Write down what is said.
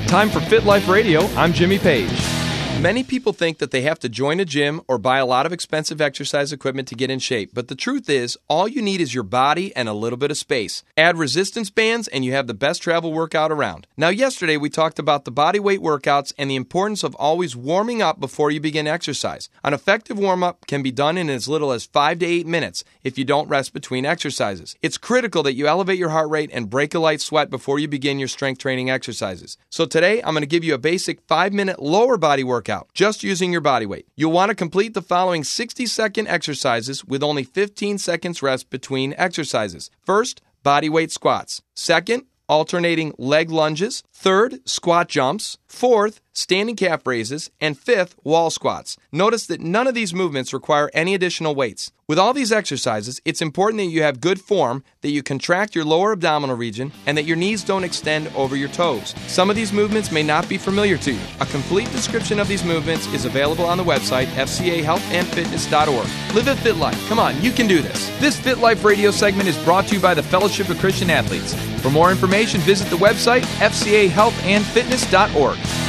Time for Fit Life Radio. I'm Jimmy Page. Many people think that they have to join a gym or buy a lot of expensive exercise equipment to get in shape, but the truth is, all you need is your body and a little bit of space. Add resistance bands and you have the best travel workout around. Now, yesterday we talked about the body weight workouts and the importance of always warming up before you begin exercise. An effective warm-up can be done in as little as 5 to 8 minutes if you don't rest between exercises. It's critical that you elevate your heart rate and break a light sweat before you begin your strength training exercises. So today, I'm going to give you a basic 5-minute lower body workout, just using your body weight. You'll want to complete the following 60-second exercises with only 15 seconds rest between exercises. First, body weight squats. Second, alternating leg lunges. Third, squat jumps. Fourth, standing calf raises. And fifth, wall squats. Notice that none of these movements require any additional weights. With all these exercises, it's important that you have good form, that you contract your lower abdominal region, and that your knees don't extend over your toes. Some of these movements may not be familiar to you. A complete description of these movements is available on the website, fcahealthandfitness.org. Live a fit life. Come on, you can do this. This Fit Life radio segment is brought to you by the Fellowship of Christian Athletes. For more information, visit the website, fcahealthandfitness.org.